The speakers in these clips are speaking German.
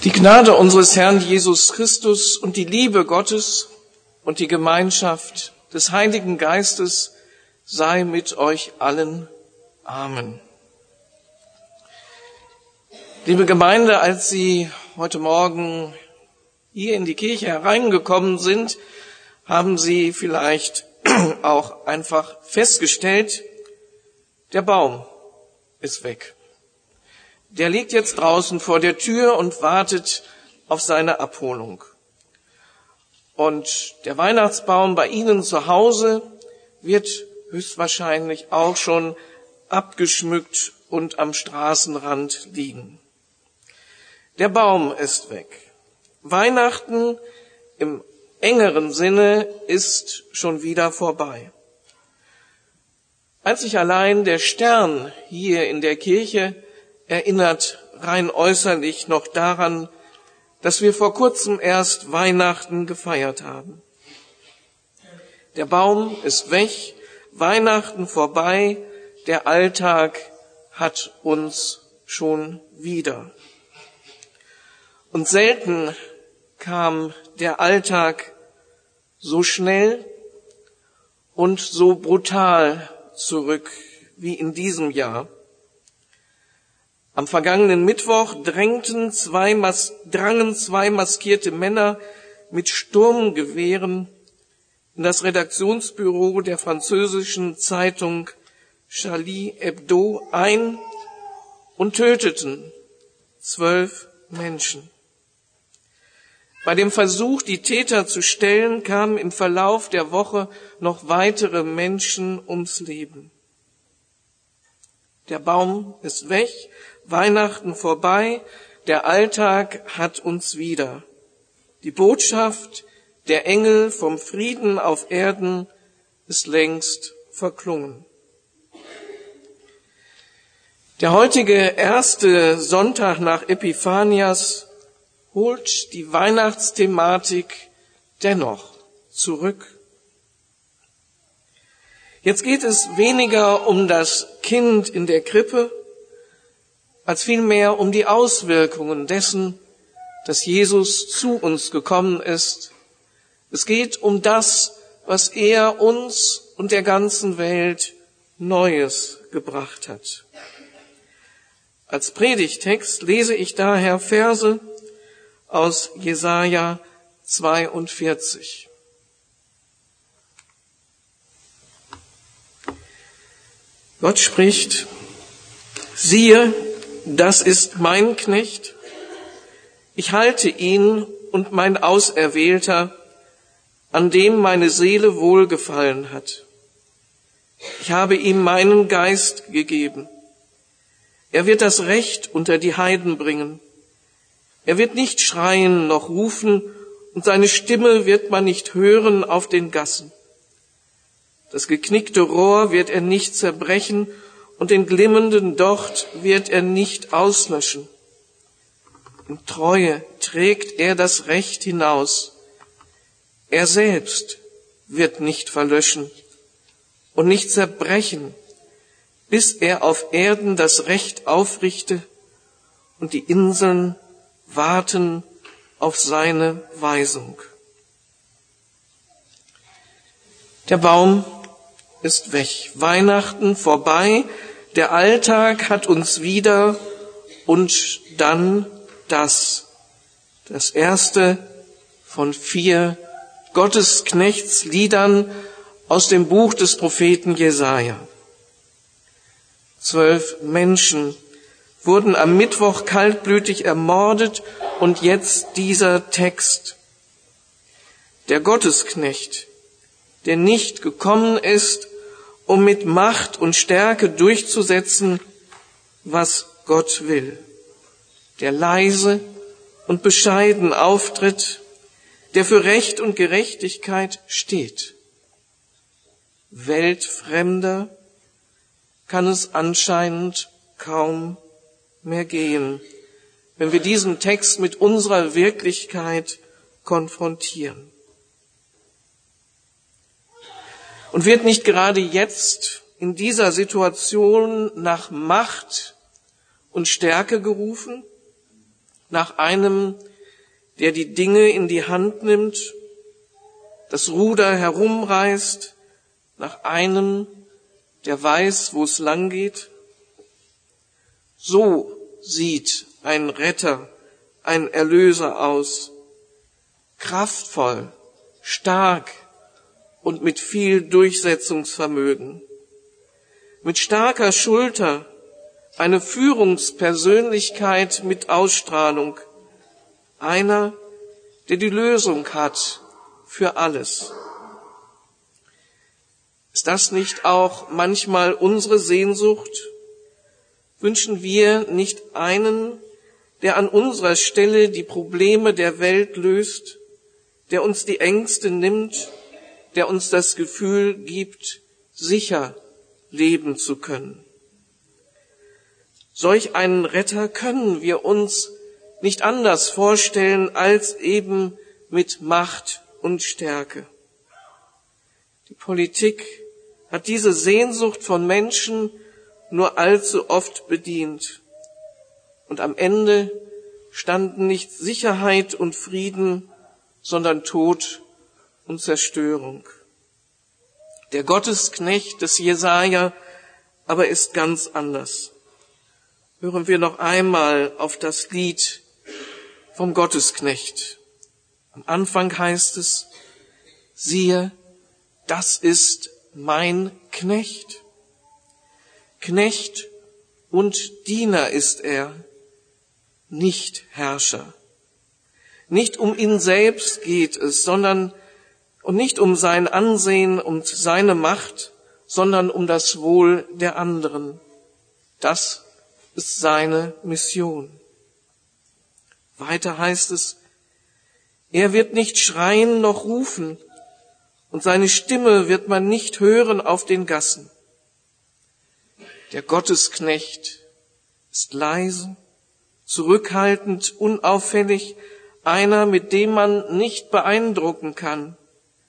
Die Gnade unseres Herrn Jesus Christus und die Liebe Gottes und die Gemeinschaft des Heiligen Geistes sei mit euch allen. Amen. Liebe Gemeinde, als Sie heute Morgen hier in die Kirche hereingekommen sind, haben Sie vielleicht auch einfach festgestellt, der Baum ist weg. Der liegt jetzt draußen vor der Tür und wartet auf seine Abholung. Und der Weihnachtsbaum bei Ihnen zu Hause wird höchstwahrscheinlich auch schon abgeschmückt und am Straßenrand liegen. Der Baum ist weg. Weihnachten im engeren Sinne ist schon wieder vorbei. Einzig allein der Stern hier in der Kirche erinnert rein äußerlich noch daran, dass wir vor kurzem erst Weihnachten gefeiert haben. Der Baum ist weg, Weihnachten vorbei, der Alltag hat uns schon wieder. Und selten kam der Alltag so schnell und so brutal zurück wie in diesem Jahr. Am vergangenen Mittwoch drangen zwei maskierte Männer mit Sturmgewehren in das Redaktionsbüro der französischen Zeitung Charlie Hebdo ein und töteten 12 Menschen. Bei dem Versuch, die Täter zu stellen, kamen im Verlauf der Woche noch weitere Menschen ums Leben. Der Baum ist weg, Weihnachten vorbei, der Alltag hat uns wieder. Die Botschaft der Engel vom Frieden auf Erden ist längst verklungen. Der heutige erste Sonntag nach Epiphanias holt die Weihnachtsthematik dennoch zurück. Jetzt geht es weniger um das Kind in der Krippe, als vielmehr um die Auswirkungen dessen, dass Jesus zu uns gekommen ist. Es geht um das, was er uns und der ganzen Welt Neues gebracht hat. Als Predigtext lese ich daher Verse aus Jesaja 42. Gott spricht: Siehe, das ist mein Knecht, ich halte ihn und mein Auserwählter, an dem meine Seele wohlgefallen hat. Ich habe ihm meinen Geist gegeben. Er wird das Recht unter die Heiden bringen. Er wird nicht schreien noch rufen, und seine Stimme wird man nicht hören auf den Gassen. Das geknickte Rohr wird er nicht zerbrechen, und den glimmenden Docht wird er nicht auslöschen. In Treue trägt er das Recht hinaus. Er selbst wird nicht verlöschen und nicht zerbrechen, bis er auf Erden das Recht aufrichte und die Inseln warten auf seine Weisung. Der Baum ist weg, Weihnachten vorbei, der Alltag hat uns wieder und dann das erste von 4 Gottesknechtsliedern aus dem Buch des Propheten Jesaja. 12 Menschen wurden am Mittwoch kaltblütig ermordet und jetzt dieser Text. Der Gottesknecht, der nicht gekommen ist, um mit Macht und Stärke durchzusetzen, was Gott will, der leise und bescheiden auftritt, der für Recht und Gerechtigkeit steht. Weltfremder kann es anscheinend kaum mehr gehen, wenn wir diesen Text mit unserer Wirklichkeit konfrontieren. Und wird nicht gerade jetzt in dieser Situation nach Macht und Stärke gerufen? nach einem, der die Dinge in die Hand nimmt, das Ruder herumreißt, nach einem, der weiß, wo es lang geht? So sieht ein Retter, ein Erlöser aus, kraftvoll, stark und mit viel Durchsetzungsvermögen, mit starker Schulter, eine Führungspersönlichkeit mit Ausstrahlung, einer, der die Lösung hat für alles. Ist das nicht auch manchmal unsere Sehnsucht? Wünschen wir nicht einen, der an unserer Stelle die Probleme der Welt löst, der uns die Ängste nimmt, der uns das Gefühl gibt, sicher leben zu können? Solch einen Retter können wir uns nicht anders vorstellen als eben mit Macht und Stärke. Die Politik hat diese Sehnsucht von Menschen nur allzu oft bedient. Und am Ende standen nicht Sicherheit und Frieden, sondern Tod und Zerstörung. Der Gottesknecht des Jesaja aber ist ganz anders. Hören wir noch einmal auf das Lied vom Gottesknecht. Am Anfang heißt es, siehe, das ist mein Knecht. Knecht und Diener ist er, nicht Herrscher. Nicht um ihn selbst geht es, sondern und nicht um sein Ansehen und seine Macht, sondern um das Wohl der anderen. Das ist seine Mission. Weiter heißt es, er wird nicht schreien noch rufen, und seine Stimme wird man nicht hören auf den Gassen. Der Gottesknecht ist leise, zurückhaltend, unauffällig, einer, mit dem man nicht beeindrucken kann.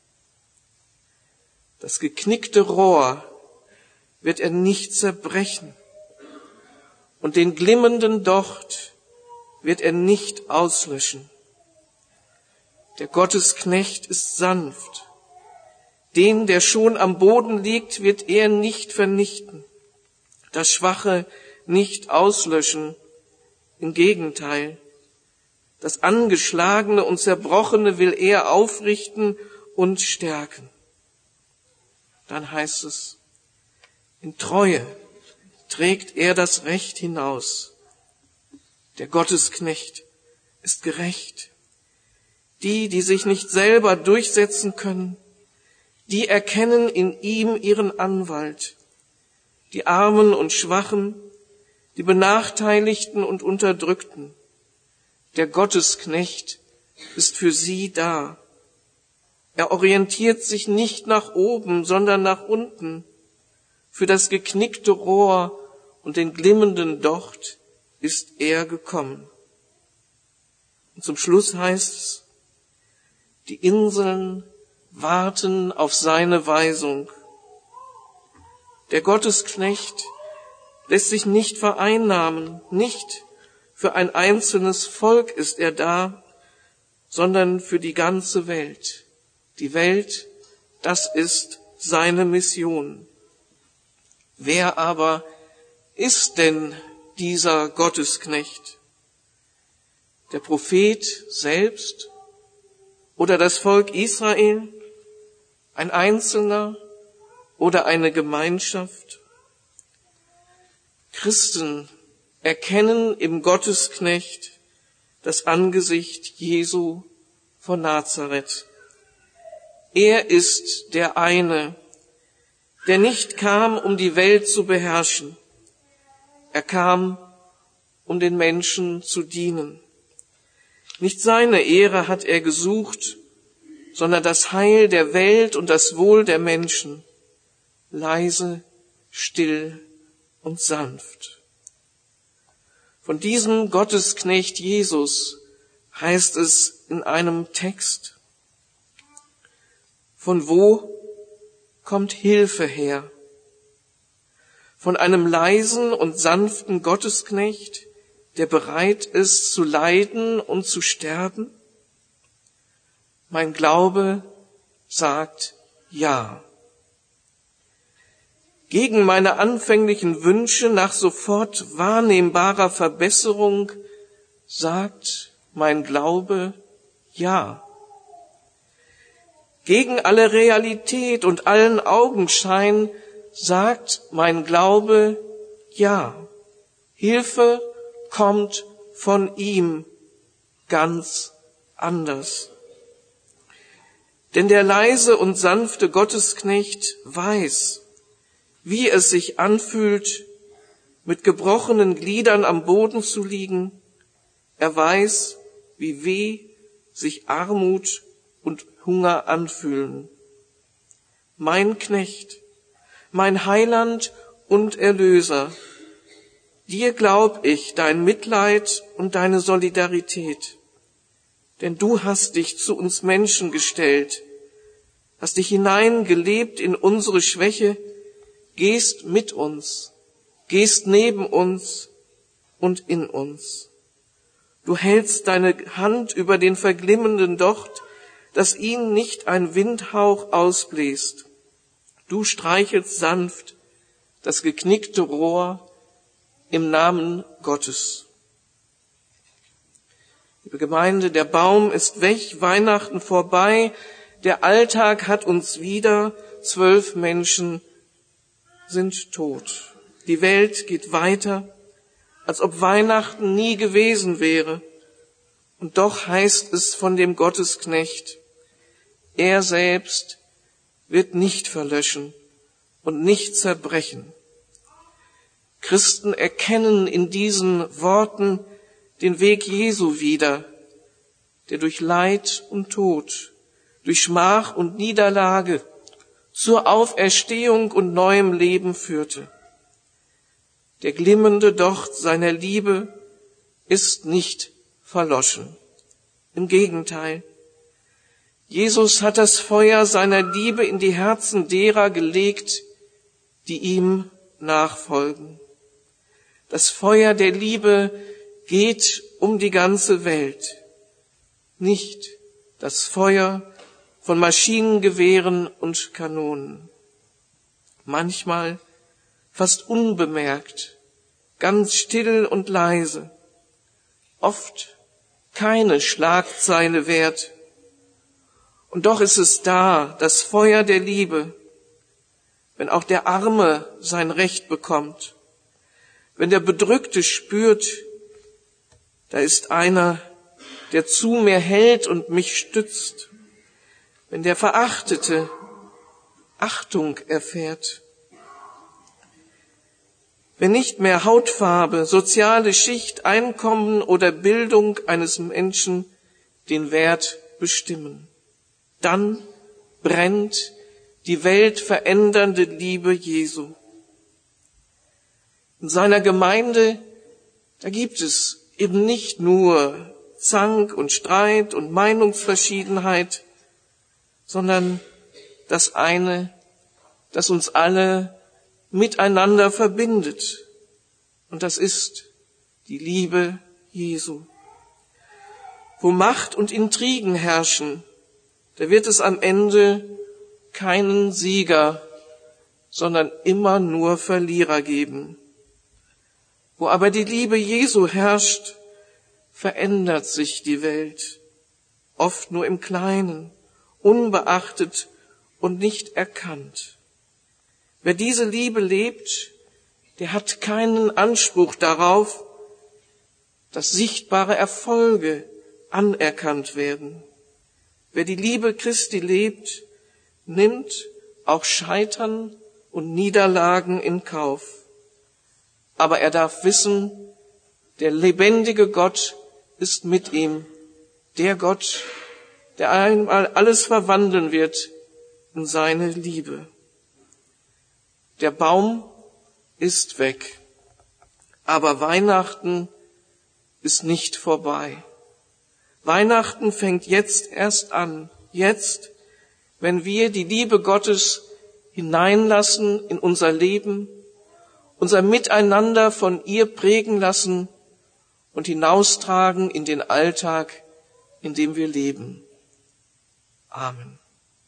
Das geknickte Rohr wird er nicht zerbrechen und den glimmenden Docht wird er nicht auslöschen. Der Gottesknecht ist sanft. Den, der schon am Boden liegt, wird er nicht vernichten, das Schwache nicht auslöschen. Im Gegenteil, das Angeschlagene und Zerbrochene will er aufrichten und stärken. Dann heißt es, in Treue trägt er das Recht hinaus. Der Gottesknecht ist gerecht. Die sich nicht selber durchsetzen können, die erkennen in ihm ihren Anwalt. Die Armen und Schwachen, die Benachteiligten und Unterdrückten. Der Gottesknecht ist für sie da. Er orientiert sich nicht nach oben, sondern nach unten. Für das geknickte Rohr und den glimmenden Docht ist er gekommen. Und zum Schluss heißt es, die Inseln warten auf seine Weisung. Der Gottesknecht lässt sich nicht vereinnahmen, nicht für ein einzelnes Volk ist er da, sondern für die ganze Welt. Die Welt, das ist seine Mission. Wer aber ist denn dieser Gottesknecht? Der Prophet selbst oder das Volk Israel? Ein Einzelner oder eine Gemeinschaft? Christen erkennen im Gottesknecht das Angesicht Jesu von Nazareth. Er ist der eine, der nicht kam, um die Welt zu beherrschen. Er kam, um den Menschen zu dienen. Nicht seine Ehre hat er gesucht, sondern das Heil der Welt und das Wohl der Menschen. Leise, still und sanft. Von diesem Gottesknecht Jesus heißt es in einem Text. Von wo kommt Hilfe her? Von einem leisen und sanften Gottesknecht, der bereit ist zu leiden und zu sterben? Mein Glaube sagt ja. Gegen meine anfänglichen Wünsche nach sofort wahrnehmbarer Verbesserung sagt mein Glaube ja. Gegen alle Realität und allen Augenschein sagt mein Glaube ja. Hilfe kommt von ihm ganz anders. Denn der leise und sanfte Gottesknecht weiß, wie es sich anfühlt, mit gebrochenen Gliedern am Boden zu liegen. Er weiß, wie weh sich Armut und Hunger anfühlen. Mein Knecht, mein Heiland und Erlöser, dir glaub ich dein Mitleid und deine Solidarität. Denn du hast dich zu uns Menschen gestellt, hast dich hineingelebt in unsere Schwäche, gehst mit uns, gehst neben uns und in uns. Du hältst deine Hand über den verglimmenden Docht, dass ihn nicht ein Windhauch ausbläst. Du streichelst sanft das geknickte Rohr im Namen Gottes. Liebe Gemeinde, der Baum ist weg, Weihnachten vorbei, der Alltag hat uns wieder, 12 Menschen sind tot. Die Welt geht weiter, als ob Weihnachten nie gewesen wäre. Und doch heißt es von dem Gottesknecht, er selbst wird nicht verlöschen und nicht zerbrechen. Christen erkennen in diesen Worten den Weg Jesu wieder, der durch Leid und Tod, durch Schmach und Niederlage zur Auferstehung und neuem Leben führte. Der glimmende Docht seiner Liebe ist nicht verloschen. Im Gegenteil, Jesus hat das Feuer seiner Liebe in die Herzen derer gelegt, die ihm nachfolgen. Das Feuer der Liebe geht um die ganze Welt, nicht das Feuer von Maschinengewehren und Kanonen. Manchmal fast unbemerkt, ganz still und leise, oft keine Schlagzeile wert. Und doch ist es da, das Feuer der Liebe, wenn auch der Arme sein Recht bekommt, wenn der Bedrückte spürt, da ist einer, der zu mir hält und mich stützt, wenn der Verachtete Achtung erfährt, wenn nicht mehr Hautfarbe, soziale Schicht, Einkommen oder Bildung eines Menschen den Wert bestimmen, dann brennt die weltverändernde Liebe Jesu. In seiner Gemeinde, da gibt es eben nicht nur Zank und Streit und Meinungsverschiedenheit, sondern das eine, das uns alle miteinander verbindet. Und das ist die Liebe Jesu. Wo Macht und Intrigen herrschen, da wird es am Ende keinen Sieger, sondern immer nur Verlierer geben. Wo aber die Liebe Jesu herrscht, verändert sich die Welt, oft nur im Kleinen, unbeachtet und nicht erkannt. Wer diese Liebe lebt, der hat keinen Anspruch darauf, dass sichtbare Erfolge anerkannt werden. Wer die Liebe Christi lebt, nimmt auch Scheitern und Niederlagen in Kauf. Aber er darf wissen, der lebendige Gott ist mit ihm, der Gott, der einmal alles verwandeln wird in seine Liebe. Der Baum ist weg, aber Weihnachten ist nicht vorbei. Weihnachten fängt jetzt erst an, jetzt, wenn wir die Liebe Gottes hineinlassen in unser Leben, unser Miteinander von ihr prägen lassen und hinaustragen in den Alltag, in dem wir leben. Amen.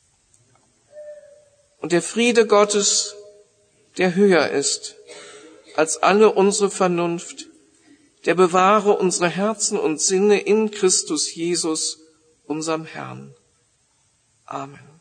Und der Friede Gottes, der höher ist als alle unsere Vernunft, der bewahre unsere Herzen und Sinne in Christus Jesus, unserem Herrn. Amen.